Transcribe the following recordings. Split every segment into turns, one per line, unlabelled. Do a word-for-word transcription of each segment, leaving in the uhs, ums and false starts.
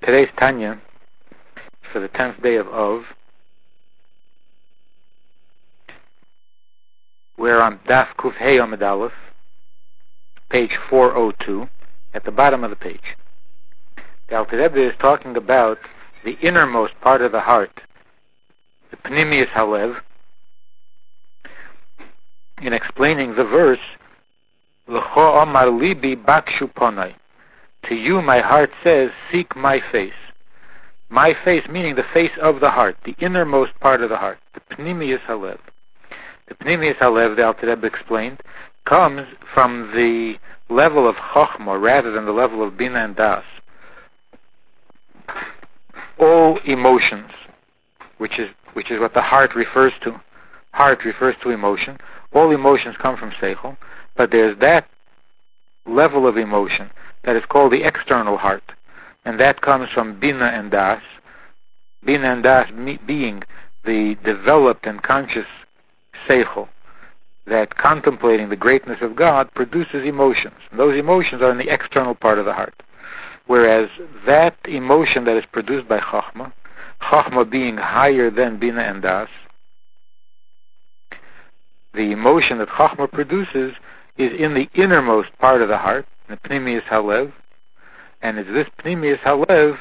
Today's Tanya, for the tenth day of Av, we're on Daf Kuf Hey Amud Aleph, page four oh two, at the bottom of the page. The Alter Rebbe is talking about the innermost part of the heart, the Pnimius Halev, in explaining the verse, L'cho Amar Libi Bakshu Ponai. To you my heart says, seek my face. My face meaning the face of the heart, the innermost part of the heart, the Pnimius Halev. The Pnimius Halev, the Alter Rebbe explained, comes from the level of Chochmah rather than the level of Bina and Das. All emotions, which is which is what the heart refers to. Heart refers to emotion. All emotions come from Seichel, but there's that level of emotion that is called the external heart, and that comes from Bina and Das. Bina and Das being the developed and conscious Seichel that, contemplating the greatness of God, produces emotions. And those emotions are in the external part of the heart. Whereas that emotion that is produced by Chochmah, Chochmah being higher than Bina and Das, the emotion that Chochmah produces is in the innermost part of the heart, the Pnimius Halev, and it's this Pnimius Halev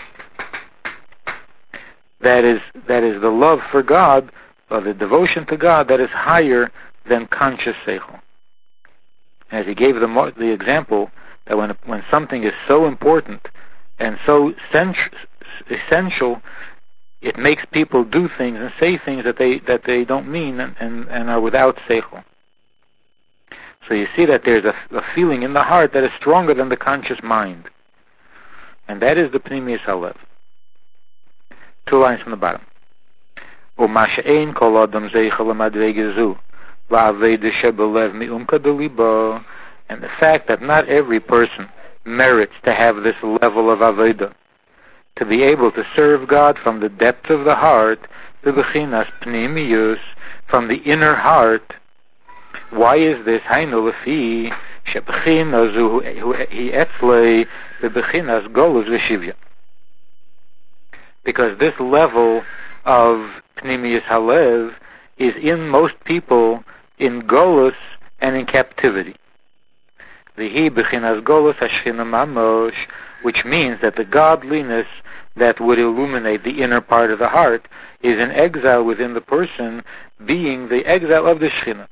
that is that is the love for God, or the devotion to God, that is higher than conscious Seichel. As he gave the, the example that when when something is so important and so essential, it makes people do things and say things that they that they don't mean and, and, and are without Seichel. So you see that there's a, a feeling in the heart that is stronger than the conscious mind. And that is the Pnimius Halev. Two lines from the bottom. ומה שאין כל אדם זייכל למדרגה זו, והאבדה שבלב מעומקא דליבו, and the fact that not every person merits to have this level of avodah, to be able to serve God from the depths of the heart, the bechinas pnimius, from the inner heart. Why is this? Hainu lefi shebechina zu hi etzlei the bechinas golus v'shivya. Because this level of Pnimius Halev is in most people in golus and in captivity. V'hi bechinas golus hashchina mamosh, which means that the godliness that would illuminate the inner part of the heart is in exile within the person, being the exile of the Shechina.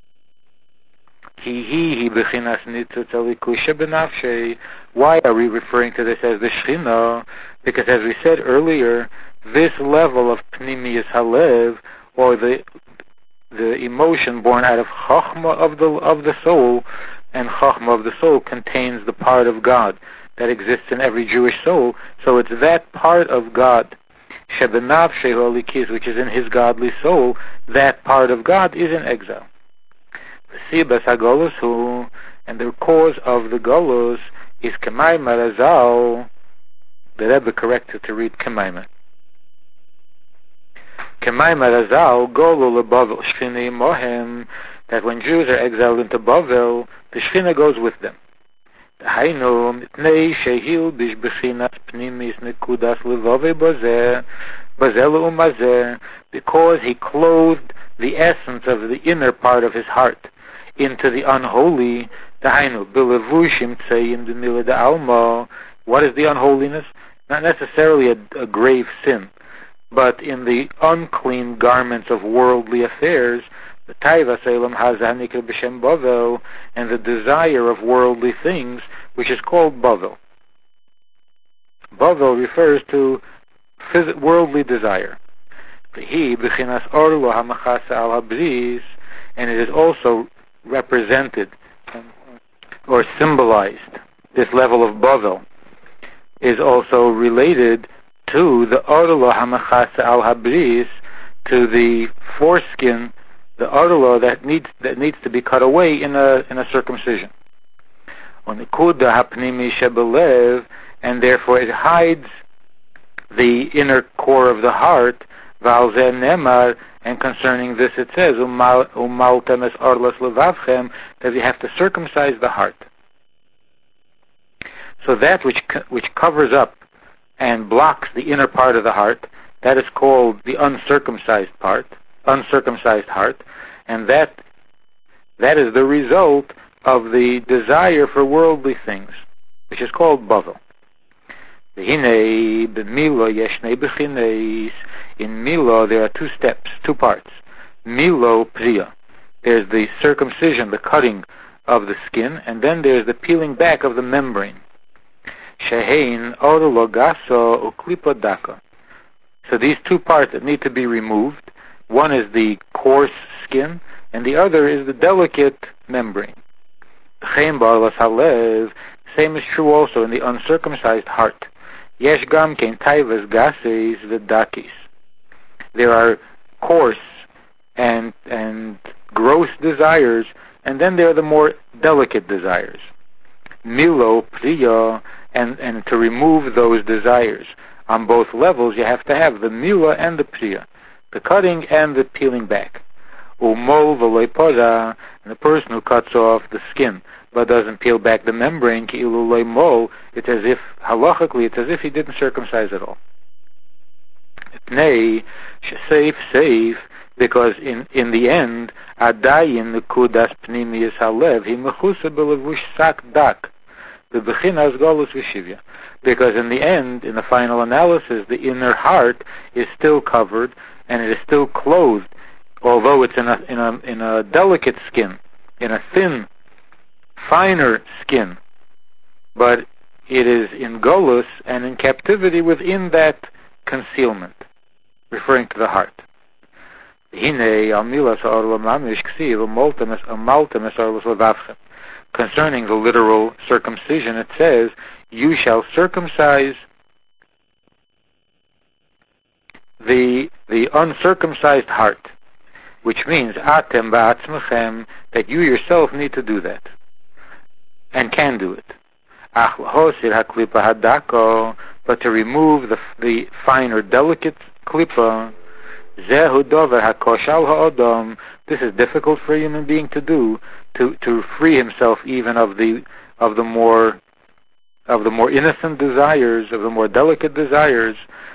Why are we referring to this as the Shechina? Because as we said earlier, this level of Pnimius Halev, or the the emotion born out of Chochmah of the of the soul, and Chochmah of the soul contains the part of God that exists in every Jewish soul. So it's that part of God, Shebenav Shehu Alikis, which is in his godly soul. That part of God is in exile. Sibas HaGolus Hu, and the cause of the Golus is Kemaim Marazal. The Rebbe corrected to read Kemaim. Kemaim Marazal Golu LeBavel Shchina Mohem, that when Jews are exiled into Bavel, the Shchina goes with them. Hainu Mitnei Shehil Bishbechinas Pnimis Nekudas Levove Bazeh Bazeh Umazeh, because he clothed the essence of the inner part of his heart into the unholy. Dahainu bilevushim tzayim demila da'alma. What is the unholiness? Not necessarily a, a grave sin, but in the unclean garments of worldly affairs, the taiva selam hazanika b'shem bavel, and the desire of worldly things, which is called bavel. Bavel refers to phys- worldly desire. He b'chinas orlo hamachasa al habris, and it is also represented or symbolized. This level of Bavel is also related to the orlo hamachasa al habris, to the foreskin, the orlo that needs that needs to be cut away in a in a circumcision. Onikuda hapnimi shebelev, and therefore it hides the inner core of the heart. Valzeh nemar, and concerning this it says, umaltem es orlos levavchem, that you have to circumcise the heart. So that which which covers up and blocks the inner part of the heart. That is called the uncircumcised part, uncircumcised heart, and that that is the result of the desire for worldly things, which is called Bavel. In Milo there are two steps, two parts. Milo Priya. There's the circumcision, the cutting of the skin, and then there's the peeling back of the membrane. Shehein orologaso uklipa daka. So these two parts that need to be removed, one is the coarse skin, and the other is the delicate membrane. Same is true also in the uncircumcised heart. Yesh gam kein taivas gases v'dakis. There are coarse and and gross desires, and then there are the more delicate desires. Milo, priya, and, and to remove those desires on both levels, you have to have the mila and the priya, the cutting and the peeling back. Umol v'loipora, and the person who cuts off the skin but doesn't peel back the membrane, ki'ilu loimol, it's as if, halachically, it's as if he didn't circumcise at all. Pnei, safe, safe, because in, in the end, adayin nekudas pnimiyas halev, hi mechusa b'levush sak dak, b'bechinas golus v'shivya. Because in the end, in the final analysis, the inner heart is still covered, and it is still clothed, although it's in a, in a, in a delicate skin, in a thin, finer skin, but it is in golus and in captivity within that concealment, referring to the heart. Concerning the literal circumcision, it says, you shall circumcise the the uncircumcised heart, which means atem ba'atzmechem, that you yourself need to do that and can do it. But to remove the the finer, delicate klipa, this is difficult for a human being to do, to to free himself even of the of the more of the more innocent desires, of the more delicate desires.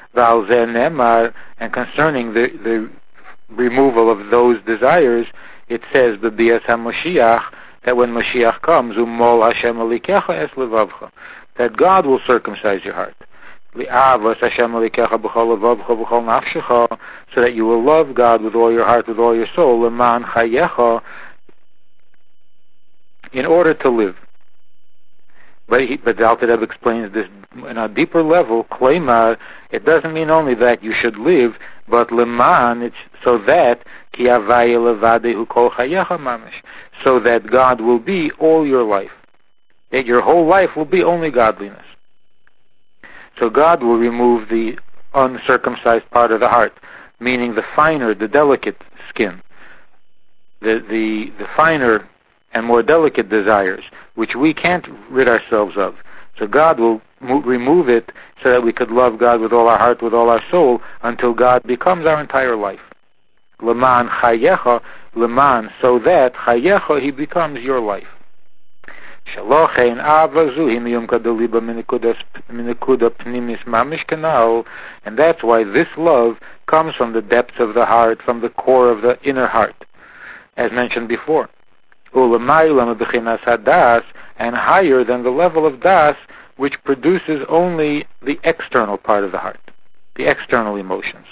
And concerning the the removal of those desires, it says the Bias HaMashiach, that when Mashiach comes, Umol Hashem Alikecha es levavcha, that God will circumcise your heart. Li'avas Hashem Alikecha b'chol levavcha b'chol nafshecha, so that you will love God with all your heart, with all your soul, leman chayecha, in order to live. But, he, but the Alter Rebbe explains this on a deeper level. Kleimar, it doesn't mean only that you should live, but leman, it's so that ki avaya levadehu kol chayecha mamish, so that God will be all your life, that your whole life will be only godliness. So God will remove the uncircumcised part of the heart, meaning the finer, the delicate skin, the the the finer and more delicate desires, which we can't rid ourselves of. So God will mo- remove it so that we could love God with all our heart, with all our soul, until God becomes our entire life. Leman chayecha, leman, so that chayecha, he becomes your life. Shalochein avazu himiyum kadaliba minikuda pnimis mamish kanal, and that's why this love comes from the depths of the heart, from the core of the inner heart, as mentioned before. And higher than the level of das, which produces only the external part of the heart, the external emotions.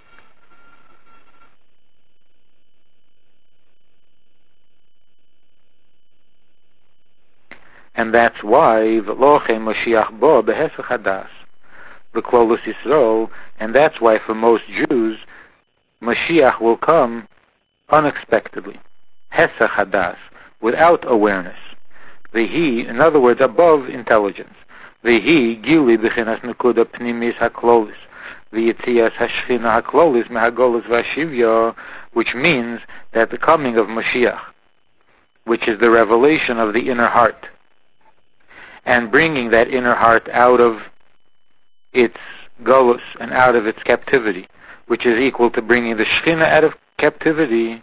And that's why v'loche Mashiach bo behesach hadas, the klolus Yisrael, and that's why for most Jews, Mashiach will come unexpectedly, hesach hadas, without awareness. V'hi, in other words, above intelligence. V'hi gili b'chinas nekuda pnimis haklolis, v'yitzias hashchina haklolis mehagolos v'ashivya, which means that the coming of Mashiach, which is the revelation of the inner heart, and bringing that inner heart out of its golus and out of its captivity, which is equal to bringing the Shechina out of captivity,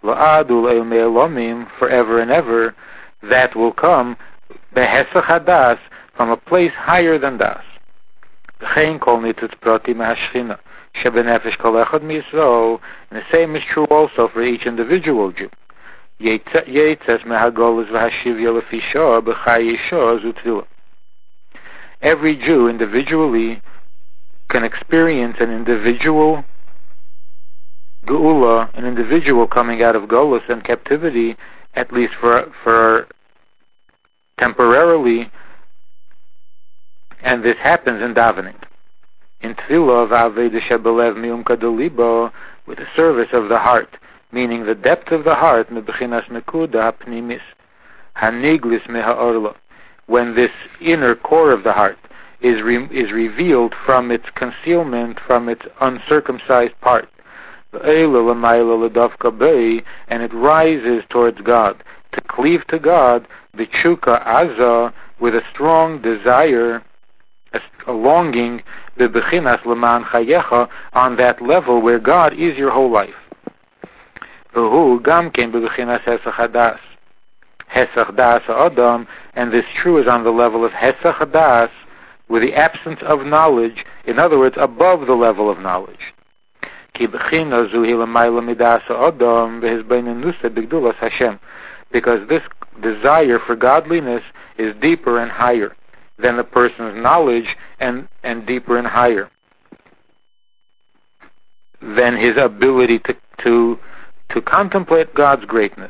forever and ever, that will come behesach hadas, from a place higher than das. V'chein kol nitzutz prati mehashchina shebenefesh kol echad miYisrael, and the same is true also for each individual Jew. Yetzes mehagolus v'hashivya lefi shoah b'chai yeshoah zu tefillah. Every Jew individually can experience an individual geula, an individual coming out of golus and captivity, at least for for temporarily, and this happens in davening. In tefillah v'aveda shebelev mi'umka delibo, with the service of the heart, meaning the depth of the heart, mebechinas nekuda hapnimis haniglis meha'orla, when this inner core of the heart is re- is revealed from its concealment, from its uncircumcised part, and it rises towards God, to cleave to God, b'tshuka aza, with a strong desire, a, a longing, bebechinas l'man chayecha, on that level where God is your whole life. V'hu gam ken bebechinas hesach hadas, hesach das adam, and this true is on the level of hesach hadas, with the absence of knowledge, in other words, above the level of knowledge. Because this desire for godliness is deeper and higher than the person's knowledge, and, and deeper and higher than his ability to, to, to contemplate God's greatness.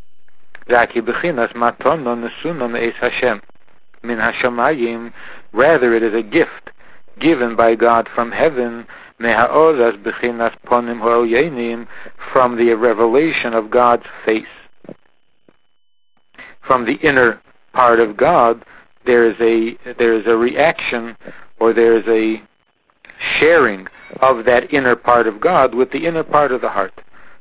Rather, it is a gift given by God from heaven, from the revelation of God's face. From the inner part of God, there is a there is a reaction, or there is a sharing of that inner part of God with the inner part of the heart.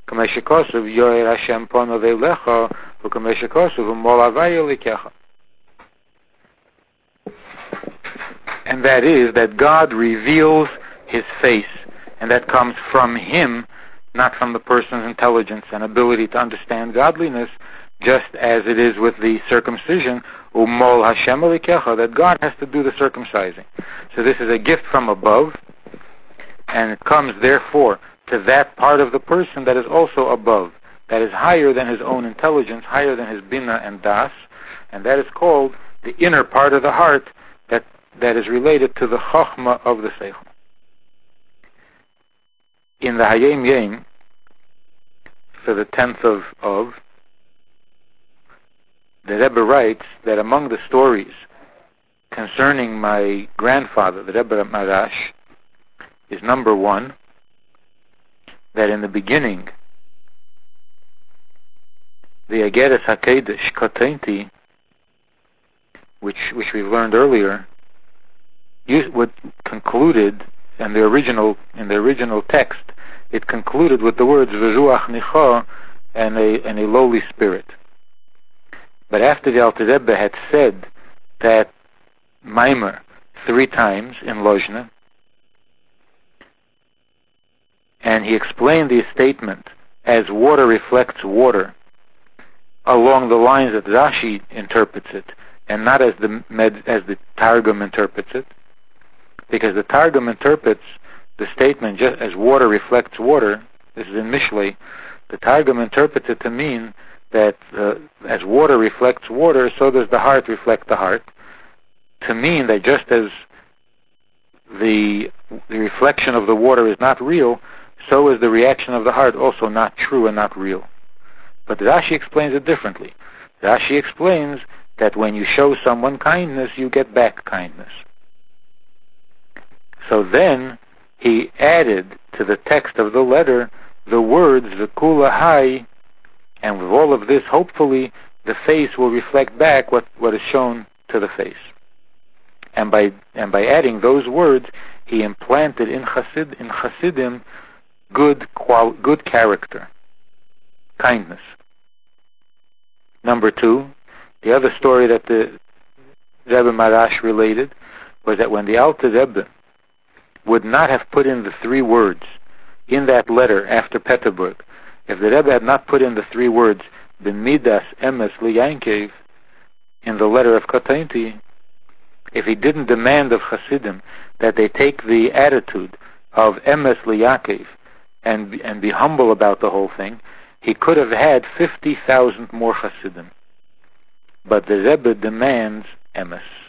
And that is that God reveals His face, and that comes from Him, not from the person's intelligence and ability to understand godliness, just as it is with the circumcision, umol Hashem alikecha, that God has to do the circumcising. So this is a gift from above, and it comes therefore to that part of the person that is also above, that is higher than his own intelligence, higher than his bina and das, and that is called the inner part of the heart, that that is related to the chokhmah of the seichel. In the Hayom Yom, for the tenth of of, the Rebbe writes that among the stories concerning my grandfather, the Rebbe Marash, is number one, that in the beginning, the Ageres HaKedesh Kotainti, which which we've learned earlier, what concluded, and the original in the original text, it concluded with the words V'ruach nicha, and a and a lowly spirit. But after the Alter Rebbe had said that Maimer three times in Lozhna, and he explained the statement as water reflects water, along the lines that Rashi interprets it, and not as the med, as the Targum interprets it, because the Targum interprets the statement just as water reflects water. This is in Mishlei. The Targum interprets it to mean that uh, as water reflects water, so does the heart reflect the heart, to mean that just as the the reflection of the water is not real, so is the reaction of the heart also not true and not real. But Rashi explains it differently. Rashi explains that when you show someone kindness, you get back kindness. So then he added to the text of the letter the words V'kula hai, and with all of this, hopefully, the face will reflect back what, what is shown to the face. And by and by adding those words, he implanted in Chasid in Chasidim good qual, good character, kindness. Number two, the other story that the Rebbe Marash related was that when the Alter Rebbe would not have put in the three words in that letter after Peterburg, if the Rebbe had not put in the three words B'midas emes liyankev in the letter of Kotainti, if he didn't demand of Hasidim that they take the attitude of Emes Liyakev and and be humble about the whole thing, he could have had fifty thousand more Hasidim. But the Rebbe demands Emes.